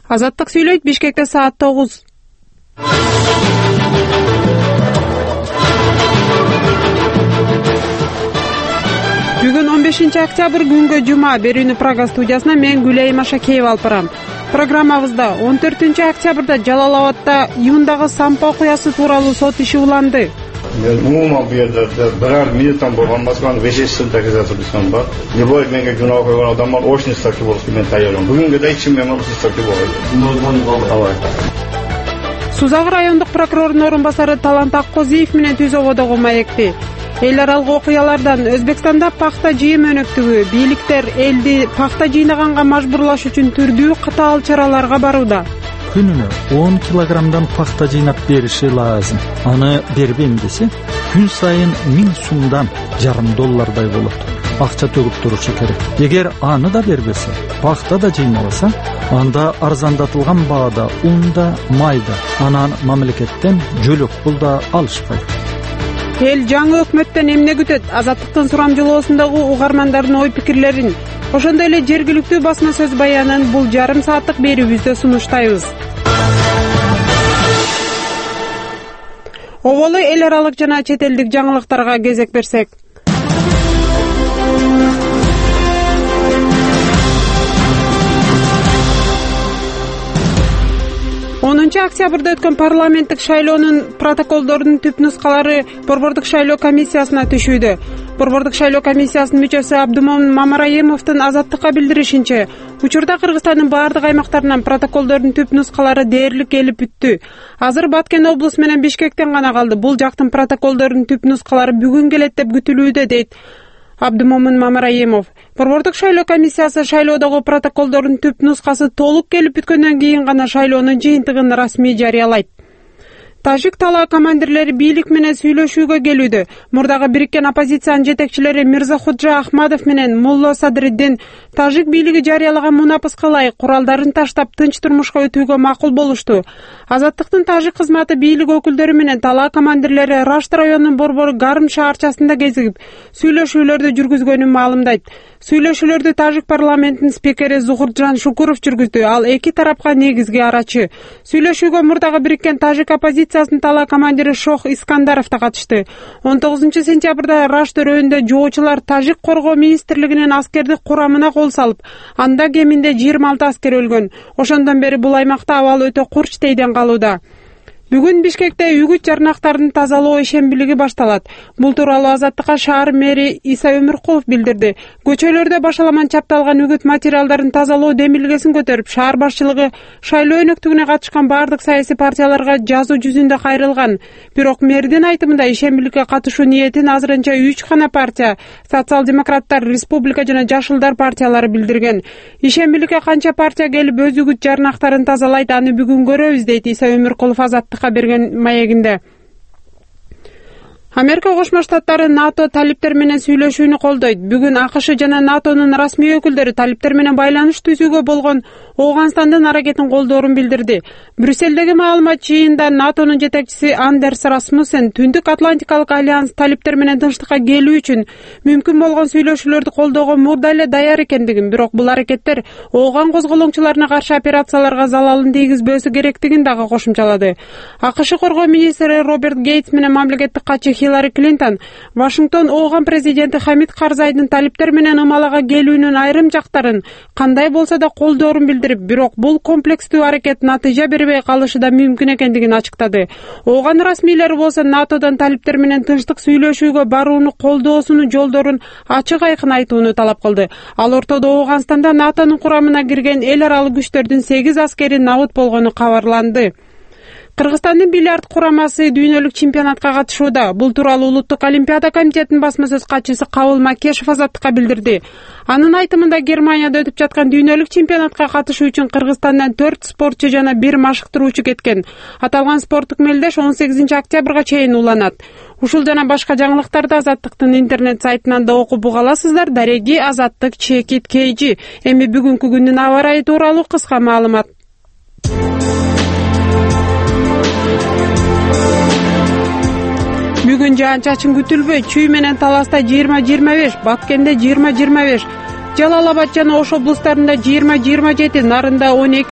Азаттык сүйлөйт. Бишкекте саат 9. Бүгүн 15 октябрь күнгө жума. Берүүнү Прага студиясына мен Гүлайым Ашакеева алып барам. Программабызда 14 октябрда Жалал-Абадда июндагы сампа окуясы тууралуу сот иши уланды. Мен умуман бу жерде бирар минуттан болгон Москванын вещественный доказательствосун бар. Любой менге күнөө койгон адамдар очный ставка болушу мен даярмын. Бүгүнгө да ичим мен очный ставка болот. Сузак райондук прокурордун орун басары Талант Аккозиев менен түз ободогу маекти. Эл аралык окуялардан Өзбекстанда пахта жыйым өнөктүгү, бийликтер элди пахта жыйнаганга мажбурлаш үчүн түрдүү катаал чараларга барууда. Күнүнө 10 килограммдан пахта жыйнап бериши лазым. Аны бербейм десе, күн сайын 1000 сумдан $1,5 болот. Акча төгүп турушу керек. Эгер аны да бербесе, пахта да жыйнабаса, анда арзандатылган баада ун да, май да, анан мамлекеттен жөлөк пул да алышпайт. Эл жаңы өкмөттөн эмне күтөт? Азаттыктын сурамжылоосундагы угармандардын ой пикирлерин, ошондой эле жергиликтүү басма сөз баянын бул жарым сааттык берүүбүздө сунуштайбыз. Оболу эл аралык жана чет элдик жаңылыктарга кезек берсек. 10 октябрда өткөн парламенттик шайлоонун протоколдорунун түп нускалары Борбордук шайлоо комиссиясына түшүүдө. Борбордук шайлоо комиссиясынын мүчөсү Абдымомун Мамараимовдун Азаттыкка билдиришинче, учурда Кыргызстандын баардык аймактарынан протоколдордун түп нускалары дээрлик келип бүттү. Азыр Баткен облусу менен Бишкектен гана калды. Бул жактын протоколдордун түп нускалары бүгүн келет деп күтүлүүдө, дейт Абдымомун Мамараимов. Борбордук шайлоо комиссиясы шайлоодогу протоколдордун түп нускасы толук келип бүткөндөн кийин гана шайлоонун жыйынтыгын расмий жарыялайт. Тажик талаа командирлери бийлик менен сүйлөшүүгө келүүдө. Мурдагы бириккен оппозициянын жетекчилери Мирзаходжа Ахмадов менен Мулло Садриддин тажик бийлиги жарыялаган мунапыска ылайык куралдарын таштап тынч турмушка өтүүгө макул болушту. Азаттыктын тажик кызматы бийлик өкүлдөрү менен талаа командирлери Рашт районунун Борбор Гарм шаарчасында кезигип, сүйлөшүүлөрдү жүргүзгөнүн маалымдайт. Сүйлөшүүлөрдү тажик парламентинин спикери Зухурджан Шукуров жүргүздү. Ал эки тарапка негизги арачы. Сүйлөшүүгө мурдагы бириккен тажик оппозициясынын талаа командири Шох Искандаров да катышты. 19 сентябрда Рашт өрөөнүндө жоочулар тажик коргоо министрлигинин аскердик курамына кол салып, анда кеминде 26 аскер өлгөн. Ошондон бери бул аймакта абал өтө курч дейден калууда. Бүгүн Бишкекте үгүт жарнактардын тазалоо ишембилиги башталат. Бул тууралуу Азаттыкка шаар мэри Иса Өмүркулов билдирди. Көчөлөрдө башаламан чапталган үгүт материалдарын тазалоо демилгесин көтөрүп, шаар башчылыгы шайлоо өнөктүгүнө катышкан бардык саясий партияларга жазуу жүзүндө кайрылган. Бирок мэрдин айтымында ишембиликке катышуу ниетин азырынча 3 гана партия — Социал-демократтар, Республика жана Жашылдар партиялары билдирген. Ишембиликке канча партия келип өз үгүт жарнактарын тазалайт, аны бүгүн көрөбүз, дейт Иса Өмүркулов Азаттыкка берген маегинде. Америка Кошмо Штаттары НАТО талиптер менен сүйлөшүүнү колдойт. Бүгүн АКШ жана НАТОнун расмий өкүлдөрү талиптер менен байланыш түзүүгө болгон Ооганстандын аракетин колдоорун билдирди. Брюсселдеги маалымат жыйынында НАТОнун жетекчиси Андерс Расмуссен Түндүк Атлантикалык альянс талиптер менен тынчтыкка келүү үчүн мүмкүн болгон сүйлөшүүлөрдү колдоого мурда эле даяр экендигин, бирок бул аракеттер Ооган козголоңчуларына каршы операцияларга залалын тийгизбөөсү керектигин дагы кошумчалады. АКШ коргоо министри Роберт Гейтс менен мамлекеттик катчы Хиллари Клинтон Вашингтон Ооган президенти Хамид Карзайдын талиптер менен ымалага келүүнүн айрым жактарын кандай болсо да колдоорун билдирип, бирок бул комплекстүү аракет натыйжа бербей калышы да мүмкүн экендигин ачыктады. Ооган расмийлери болсо НАТОдон талиптер менен тынчтык сүйлөшүүгө барууну колдоосунун жолдорун ачык айкын айтууну талап кылды. Ал ортодо Ооганстанда НАТОнун курамына кирген эл аралык күчтөрдүн 8 аскери набыт болгону кабарланды. Кыргызстандын бильярд курамасы дүйнөлүк чемпионатка катышууда. Бул тууралуу Улуттук олимпиада комитетинин басма сөз катчысы Кабыл Макешев Азаттыкка билдирди. Анын айтымында Германияда өтүп жаткан дүйнөлүк чемпионатка катышуу үчүн Кыргызстандан 4 спортчу жана 1 машыктыруучу кеткен. Аталган спорттук мелдеш 18 октябрга чейин уланат. Ушул жана башка жаңылыктарды Азаттыктын интернет сайтынан да окуп уга аласыздар. Дареги Азаттык Чекит Кейжи. Эми бүгүнкү күндүн аба ырайы тууралуу кыска маалымат. Бүгүн жаан-чачын күтүлбөйт. Чүй менен Таласта 20-25, Баткенде 20-25, Жалал-Абад жана Ош облустарында 20-27, Нарында 12